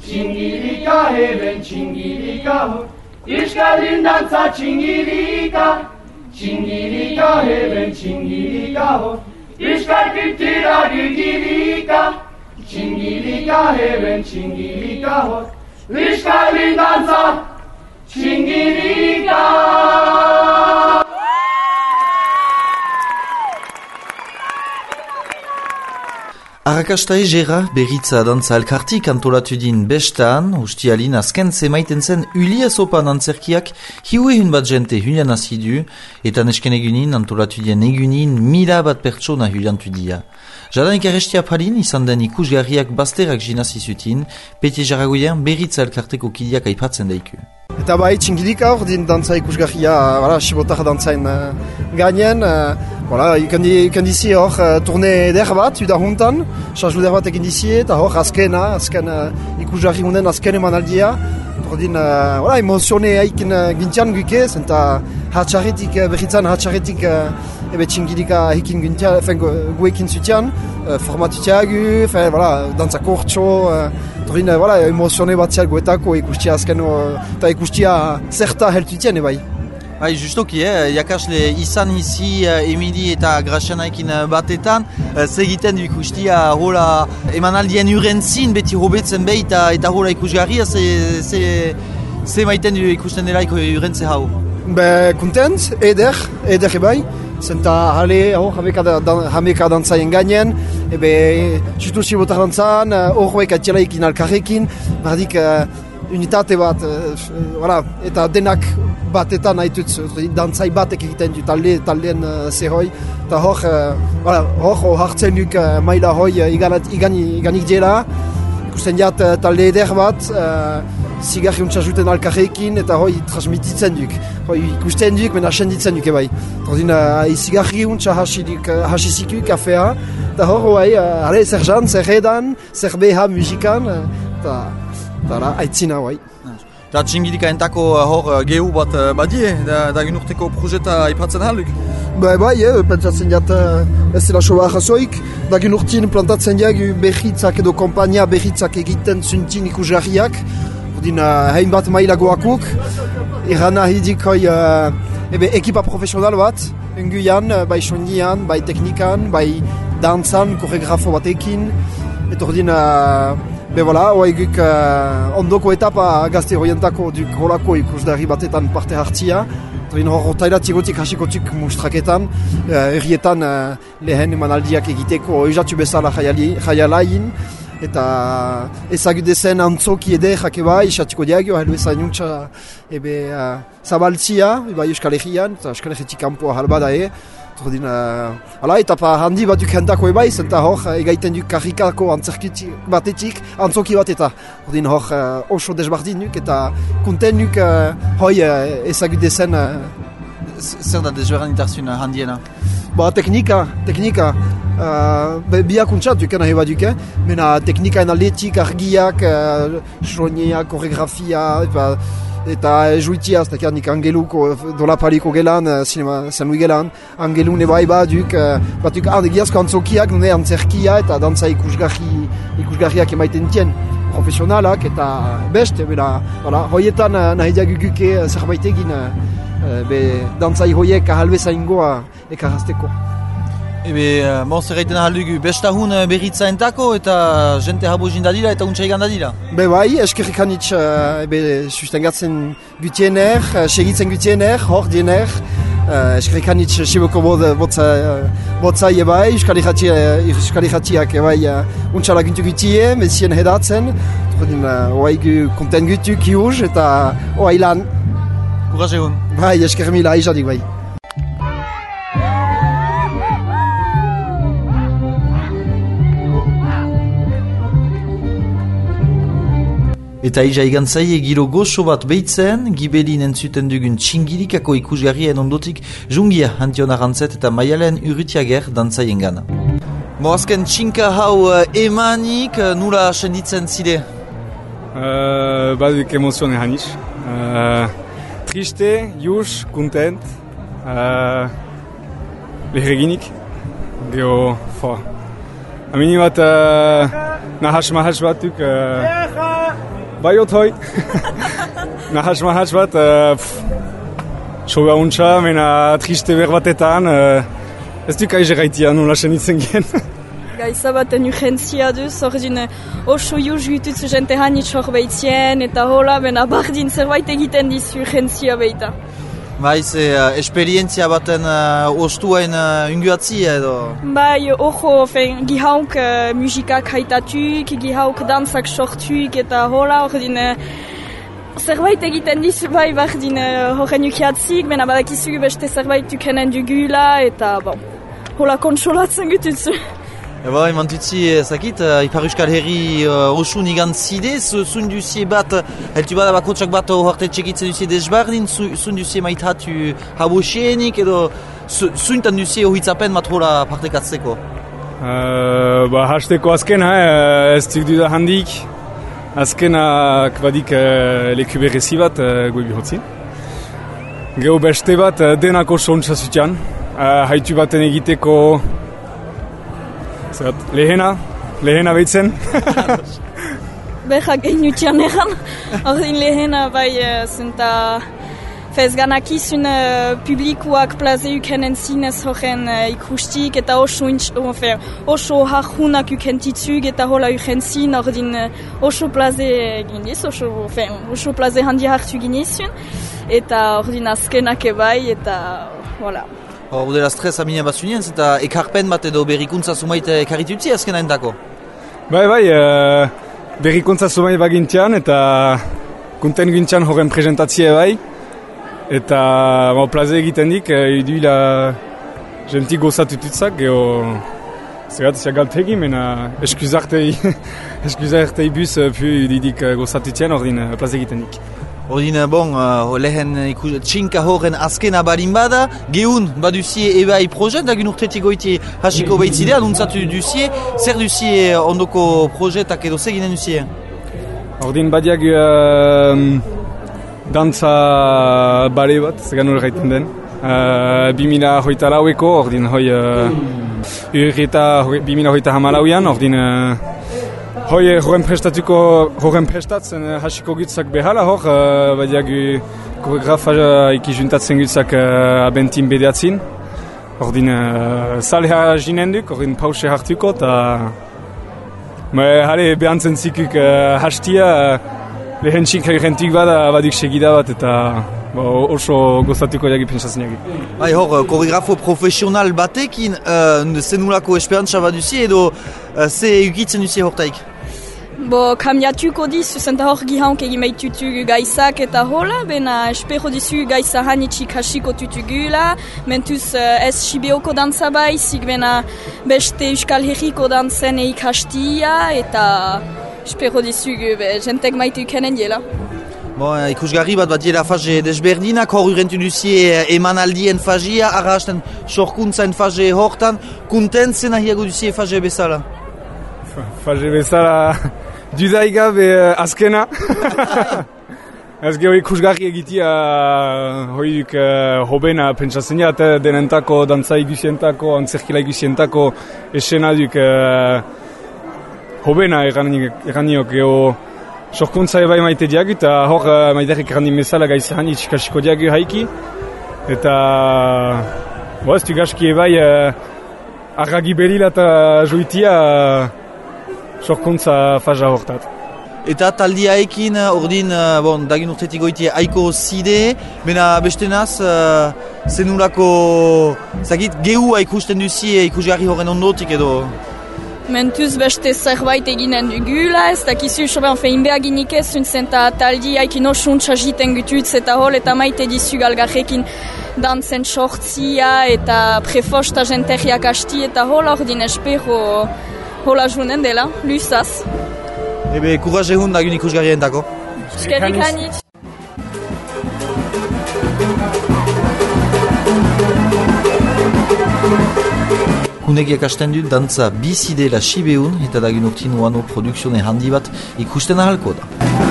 Txingilika heben txingilika ho, Euskaldun dantza txingilika. Txingilika heben txingilika ho, Euskal kultura gugilika. Txingilika heben txingilika ho, Euskaldun dantza txingilika. Arrakasta egera berritza dantza elkartik antolatu din bestaan, ustialin azken zemaiten zen Ulia Sopan antzerkiak hiuehun bat jente hulian azidu, eta nesken egunin antolatu dien egunin 1000 bat pertsona huliantu dia. Jadanik arrestia palin izan den ikusgarriak bazterak jinazi zutin, Peti Jaragoien berritza elkarteko kidiak aipatzen daiku. Eta bai, txingilika hor din dantza ikusgarria, sibotar dantzain gainen. Ikan dizi hor turne eder bat, uda juntan, charge eder bat egin dizi, eta hor azken ikusgarri hunden azken emanaldia. Ordin, emozione haikin gintian guke, zenta berritzan hatxarretik txingilika haikin gintian, guekin zutian, formatutiagu, dantza kortxo, ordin, emozione bat zial guetako ikustia azken, eta ikustia zerta heltutien, bai. Bai, justoki, jakasle izan izi Emili eta Gracianaikin batetan, segiten du ikustia hola emanaldien urentzin, beti hobetzen behi eta hola ikusgarria, ze maiten du ikusten delaiko urentze hau? Kontent, eder ebai, zenta hale hor hameka dantzaien gainen, justu sibotar dantzan, horrek atielaikin alkarrekin, bardik unitate bat, eta denak batetan haitut, dantzai batek egiten du taldeen zerroi, eta hor hartzen duk maila hoi iganik dela, ikusten diat talde eder bat, zigarri untsa juten alkarrekin, eta hoi transmititzen duk, ikusten duk, mena senditzen duk ebai. Tordin, zigarri untsa hasizikuk, kafea, eta hor, zer jan, zer edan, zer beha musikan, eta aitzina, bai. Da txingilika entako hor gehu bat badie, da ginurteko projeta aipatzen haluk? Bai, pentsatzen jat ez zela soba jasoik, da ginurtin plantatzen diag berritzak edo kompania berritzak egiten zuntin ikusgarriak, ordin hain bat mailagoakuk, irana hidik hoi ekipa profesional bat, enguian, bai sondian, bai teknikan, bai dantzan, koreografo batekin, eta ordin oaiguk ondoko etapa gazte horientako duk holako ikusgarri batetan parte hartzia. Hor tailatigotik hasikotik mustraketan, errietan lehen emanaldiak egiteko oizatu bezala jaialain, eta ezagudezen antzoki edekak eba, isatiko diagio, helu ezain untsa zabaltzia, Euskal Herrian, eta Euskal Herritik kanpoa halbada etapa handi bat duk jentako ebai, zenta hor egaiten duk karrikako antzerkitik batetik, antzoki bat eta hor oso desbardin duk eta konten duk hoi ezagudezen. Zer da desberdintasun handiena? Teknika. Biak untxat duken ahi bat duke, mena teknika enaletik, argiak, soñeak, koreografia, eta juitia, ez dakianik angeluko dolapaliko gelan, sinema zanui gelan, angelun ebai baduk, batuk giazko antzokiak, nune antzerkia eta dantza ikusgarriak emaiten dien, profesionalak eta beste, hoietan nahi diaguguke zerbait egin, dantzai hoiek ahalbeza ingoa ekarrazteko. Zer gaiten ahaldugu bestahun berritza entako eta jente habo jindadila eta untsa egan dadila? Bai, eskerrik hanitz sustengatzen gutiener, segitzen gutiener, hor diener, eskerrik hanitz siboko botzai ebai, Euskal Herriak ebai untsa laguntu gutie, mezien hedatzen, oaigu konten gutu kiuz eta oailan. Kuraz egun. Bai, eskerrik mila aizadik bai. Eta iza igantzaie giro goxo bat behitzen, gibelin entzuten dugun txingilikako ikusgarrien ondotik jungia Antion Arantzet eta Maialen Urrutiager dantzaien gana. Azken txinka hau emanik, nula senditzen zide? Baduk emozione haniz. Triste, juz, kontent, lehereginik. Gero, amini bat nahas batuk, Baiot hoi. Nahas bat, soga untxa, mena triste berbatetan, ez duk aize gaitia nola senitzen gen. Gaiza baten urgentzia duz, ordin oso juz gututz jente hanitz hor behitzien, eta hola, bena bardin zerbait egiten dizu urgentzia behita. Baiz, esperientzia baten ostuain unguatzi edo? Bai, ojo, gihauk musikak haitatuk, gihauk dantzak sortuk, eta hola, ordin zerbait egiten dizu bai bardin horren ukiatzik, mena badakizu beste zerbait ukenen dugula, eta bon, hola kontsolatzen gututzu. Eba, mantutzi, zakit, Ipar Euskal Herri osun igan zidez, zun duzie bat, heltu bada bakotsak bat horte txekitzen duzie desbardin, zun duzie maithatu habosienik, edo zuntan duzie ohitzapen matrola partekatzeko? Hasteko azkena, ez duk duda handik, azkenak badik leku berezi bat goi bihotzin. Geho beste bat denako sontsa zutian, haitu baten egiteko lehena behitzen. Beha gehinutian egan, ordin lehena bai zenta fezganak izun publikuak plaze ukenen zinez horren ikustik eta oso harhunak ukentitzuk eta hola ukentzin, ordin oso plaze gindiz, oso plaze handi hartu ginizun, eta ordin azkenak ebai eta voilà. Udela stres amina bazunien, eta ekarpen bat edo berrikuntza sumait ekarritutzi azkena endako? Bai, berrikuntza sumait bagintian eta kunten gintxan horren presentatzia bai. Eta plaze egiten dik, iduila jentik gozatututzak, geho zegat galtegi, mena eskuzartei bus pu ididik gozatutien ordin plaze egiten dik. Ordin, lehen txinka horren azkena balin bada, gehun baduzie ebai projet, dagun urtetik goiti hasiko behitzidea, nuntzatu duzie, zer duzie ondoko projetak edo seginen duzie? Ordin badiak dantza bale bat, zegan hori gaiten den. 2024eko, ordin hoi urreta 2024an, ordin horren prestatzen hasiko gitzak behala hor, badiak koreografa ikizuntatzen gitzak abentin bedeatzin. Ordin salea jinenduk, ordin pause hartuko, eta behantzen zikuk hastia, lehen txinka urrentik badik segida bat, eta oso gozatuko jagi pentsatzen jagi. Bai, hor, koreografo profesional batekin, zenulako esperantza bat duzi edo ze ukitzen duzi hortaik? Kambiatuko dizu, zenta hor gihaunk egin behitutu gaizak eta hola, bena espero dizu gaiza hanitxik hasiko tutugula, mentuz ez Sibeoko dantza baizik, bena beste Euskal Herriko dantzen ikastia, eta espero dizu jentek maitu ikenen diela. Ikusgarri bat diela faze desberdinak, hor urrentu duzie emanaldien fazia, arrasten sorkuntzaen faze hortan, kunten zena hiago duzie faze bezala? Faze bezala dudaiga azkena. Ez geho ikusgarri egitia hoiuk hobena pentsatzen jat, denentako, dantza igusientako, antzerkila igusientako esena duk hobena eraniok geho sorkuntza ebai maite diagu, eta hor maiderrik errandin bezala gaizahan itxikasiko diagu haiki. Eta ez du gaski ebai arragi berila eta joitia sorkuntza faza hortat. Eta taldiaekin, ordin, dagin urtetik goitie aiko zide, bena bestenaz, zenulako, gehua ikusten duzie ikusgarri horren ondotik edo? Mentuz beste zerbait eginen dugula, ez dakizu inbeaginik ez, zenta taldi haikin osuntza jiten gututz eta hol, eta maite dizu galgarrekin dantzen sortzia eta prefosta jenteriak asti eta hol, ordin espero hola junen dela, luzaz. Ebe, kurraz egun dagun ikusgarrien dako. Eskerrik hanitz. Kunegiak hasten dut dantza bizidela Sibeun eta dagun urtin uano produksione handi bat ikusten ahalko da.